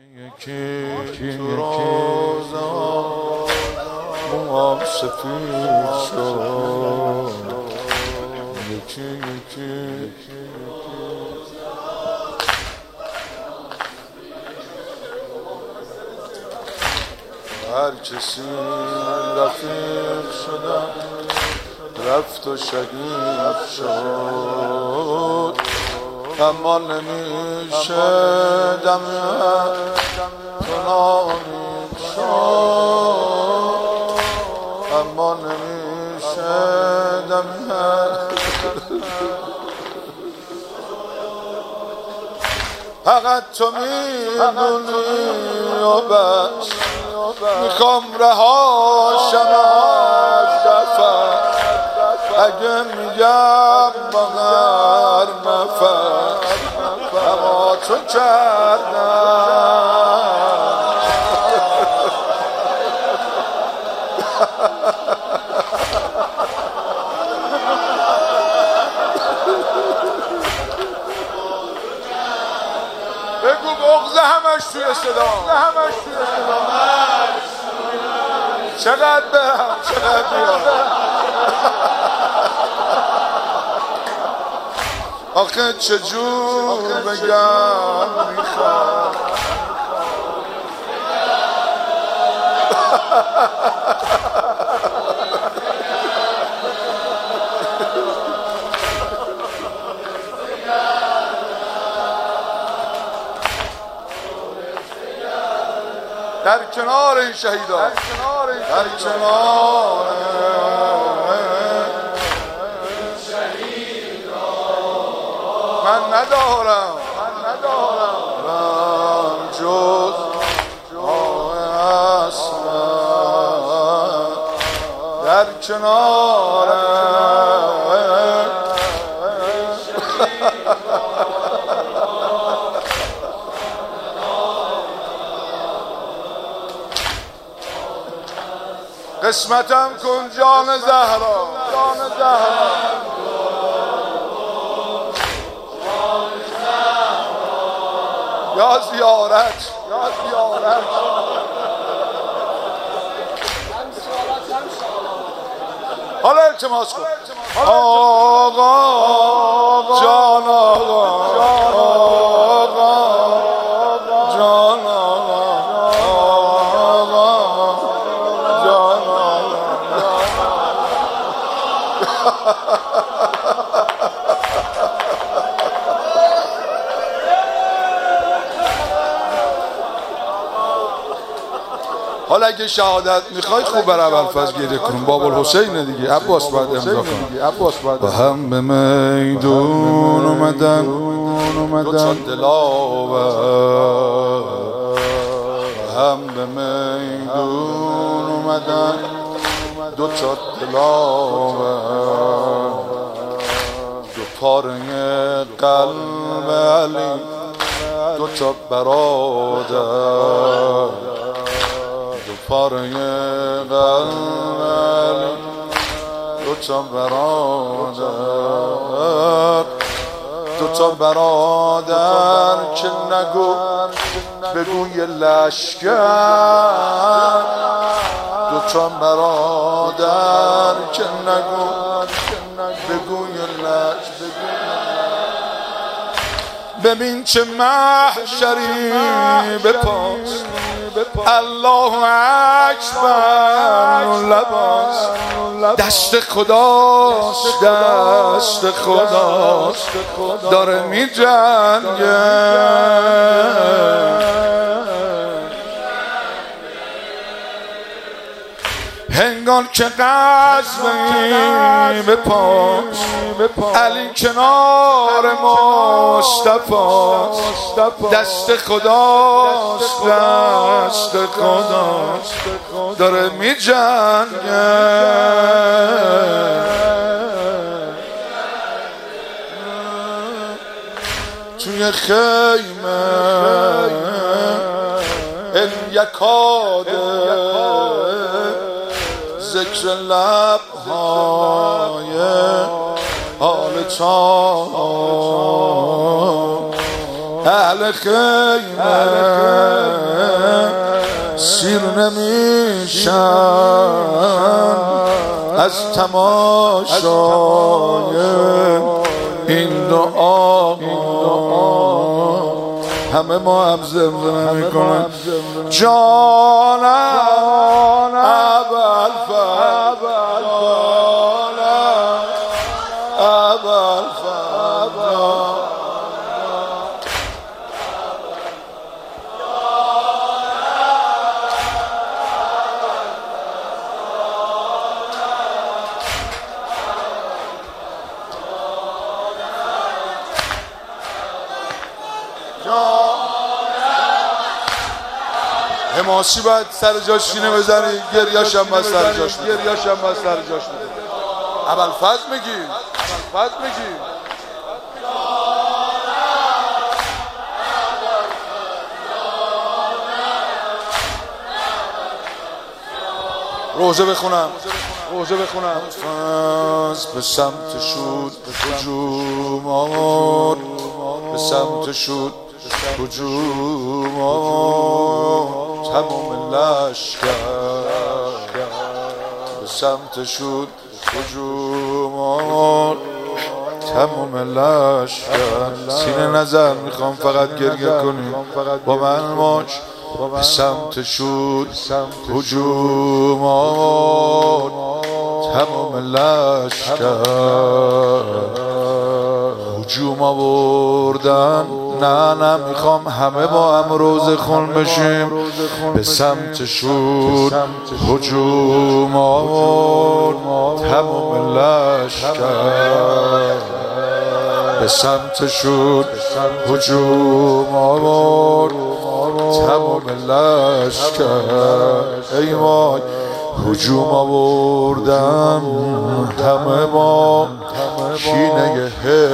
یکی تو روزا موام سفید شد، یکی هر کسی رفیق شدم رفت و شهید شد، اما نمیشه دم تو نامید شد، اما نمیشه دم فقط تو میدونی و بس میخوام رهاشم از دفت، اگه میگم با هر نفس اما تو کردم. بگو بغضه همش توی صدا، چقدر برم چقدر بیام. آخه چجور بگم میخوام در کنار این شهیدان، در کنار من ندارم جز آه اسمت، در کنار قسمتم کن جان زهرا، یا زیارت حالا التماس کن آقا جان، آقا جان، حالا اگه شهادت میخوای خوب بر ابوالفضل گریه کنیم، باب الحسین دیگه، عباس باید امضا کنم. با هم به میدون اومدن دو تا دلاور، هم به میدون اومدن دو تا دلاور، دو پاره قلب علی دو تا برادر، دو پاره قلب علی دو تا برادر، دو تا برادر که نگو بگوی لشکر، دو تا برادر که نگو بگوی لشکر. ببین چه محشری بپاس، الله اکبر لباس، دست خداست داره می جنگه، هنگام که قزوین بپاس، علی کنار مصطفی، دست خداست داره می جنگه. توی خیمه این یکاده ذکر لبهای حال چاه اهل خیمه سیر نمیشن از تماشای این دعا. همه ما هم زمزمه میکنن جانم ابوالفضل، جانم ابوالفضل. حماسی باید سر جاش شینه بزنی، گریاش هم باید سر جاش میده. ابوالفضل میگی، ابوالفضل میگی. روزه بخونم، روزه بخونم. به سمت شد هجوم آمد، به سمت شد هجوم آمد. تمام لشکر به سمت شد هجوم آمد، تمام لشکر. سینه نظر میخوام فقط گریه کنیم با من باش. به سمت شد هجوم آمد، تمام لشکر هجوم آوردن. نه نمیخوام همه با هم روزه خون بشیم. به سمت شد هجوم آورد، تمام لشکر. به سمت شد هجوم آورد، تمام لشکر. ای وای هجوم آوردن همه ما کینه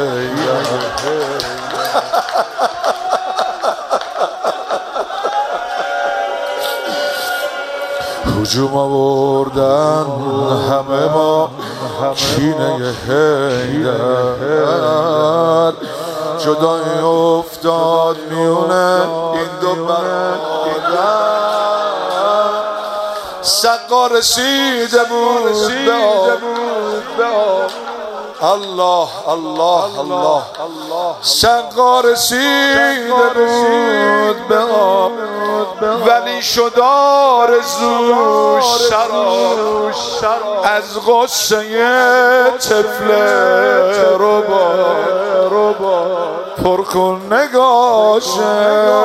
هجوم آوردن همه ما کینه حیدر. جدایی افتاد میونه این دو برادر. سقا رسیده بود به آب. الله الله الله. سقا رسیده بود به آب، ولی شد آرزوش شراب. از غصه طفل ربا پر کن نگاشه،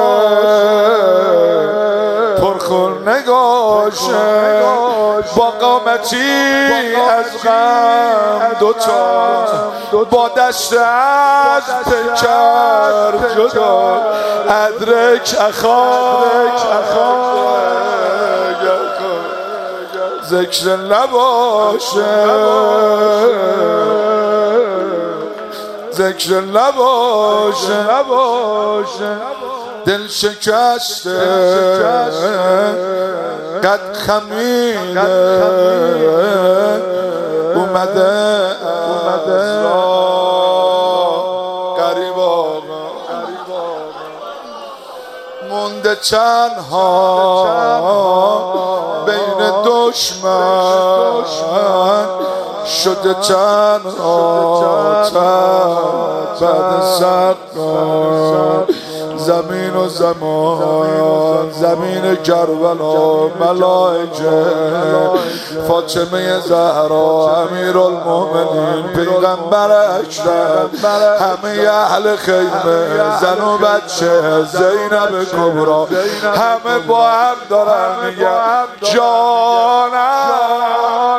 پر کن نگاشه. با قامتی از غم دوتا، با دست از پیکر جدا. ادرک اخاک ذکر نباشه، ذکر نباشه. دل شکسته قد خمیده اومده قریب آقا. مونده تنها بین دشمن، شده تنها بعد سقا. زمین و زمان، زمین کربلا، ملائکه، فاطمه زهرا، امیرالمومنین، پیغمبر اکرم، همه اهل خیمه، زن و بچه، زینب کبرا، همه با هم دارن میگن جانم